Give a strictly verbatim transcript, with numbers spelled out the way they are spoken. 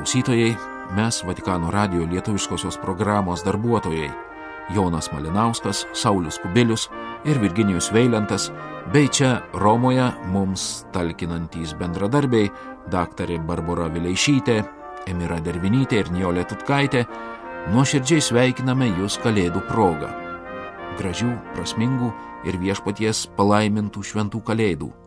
klausytojai, mes Vatikano radijo lietuviškosios programos darbuotojai Jonas Malinauskas, Saulius Kubilius ir Virginijus Veilentas, bei čia Romoje mums talkinantys bendradarbiai daktarė Barbora Vileišytė, Emira Dervinytė ir Nijolė Tutkaitė, nuoširdžiai sveikiname jūs Kalėdų proga. Gražių, prasmingų ir viešpaties palaimintų šventų Kalėdų.